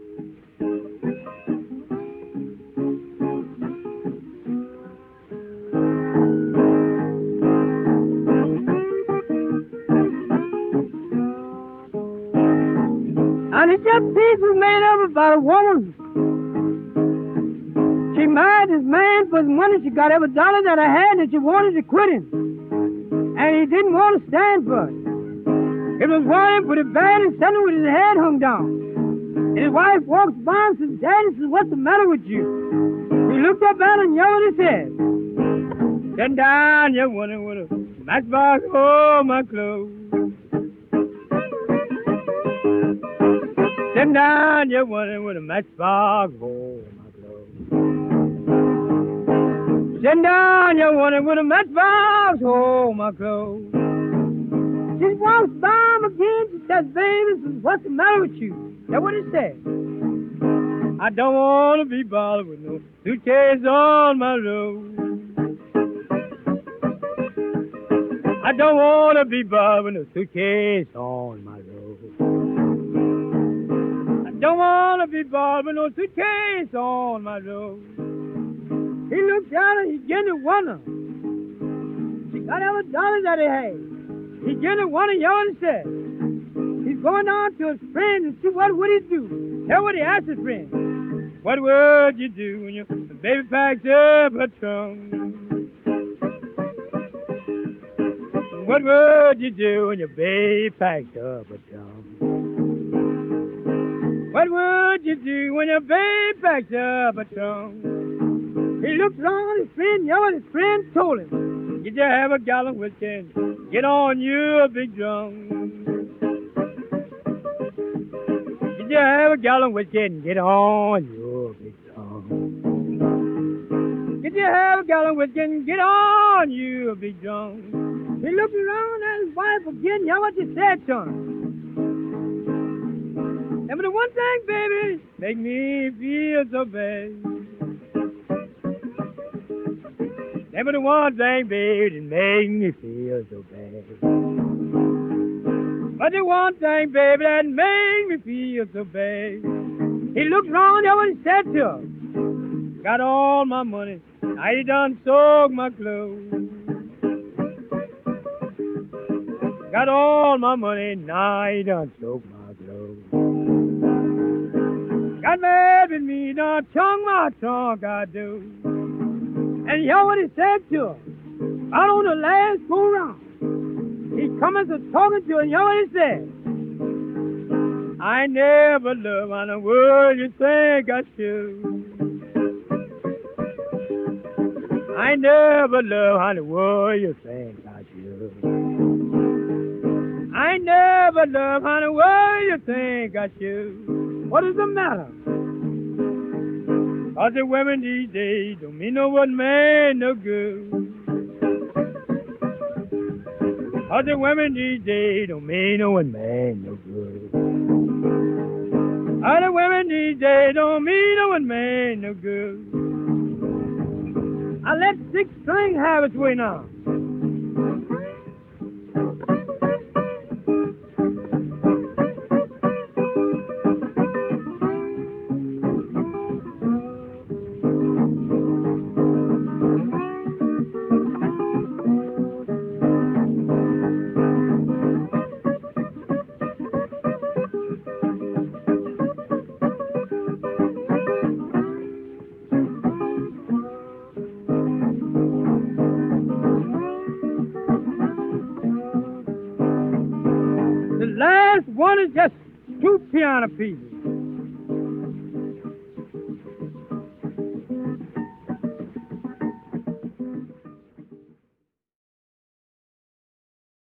And it's just piece was made up about a woman. She married this man for the money. She got every dollar that I had, and she wanted to quit him. And he didn't want to stand for it. It was one put it bad and sitting with his head hung down. And his wife walks by and says, "Daddy," says, "what's the matter with you?" He looked up at her and yelled his head. "Sit down, you woman with a matchbox, oh, my clothes. Sit down, you woman with a matchbox, oh, my clothes. Sit down, you woman with a matchbox, oh, my clothes." She walks by him again. She says, "Baby," says, "what's the matter with you?" That's what he said. "I don't want to be bothered with no suitcase on my road. I don't want to be bothered with no suitcase on my road. I don't want to be bothered with no suitcase on my road." He looked down and he began to wonder. She got every dollar that he had. He began to wonder, and said, he's going down to his friend and see what would he do. That's what he asked his friend. "What would you do when your baby packs up her trunk? What would you do when your baby packs up her trunk? What would you do when your baby packs up her trunk?" He looked around at his friend, and his friend told him, "Get you have a gallon whiskey and get on you a big drum. Get you have a gallon whiskey and get on you a big drum. Get you have a gallon whiskey and get on you a big drum." He looked around at his wife again, what she said to him. "And but the one thing, baby, make me feel so bad. And but the one thing, baby, that make me feel so bad. But the one thing, baby, that make me feel so bad." He looked around, what he said to her. "Got all my money, I done sold my clothes. Got all my money, now I done sold my clothes. Got mad with me, done chunk my trunk, I do." And you know what he said to her? Out on the last go round, he comes to talking to her, and you know what he said? "I never loved on the world you think I should. I never loved on the world you think I should. I never loved on the world you think I should." What is the matter? "'Cause the women these days don't mean no one man no good. 'Cause the women these days don't mean no one man no good. Oh, the women these days don't mean no one man no good." I let 6 string have its way now. The last one is just 2 piano pieces.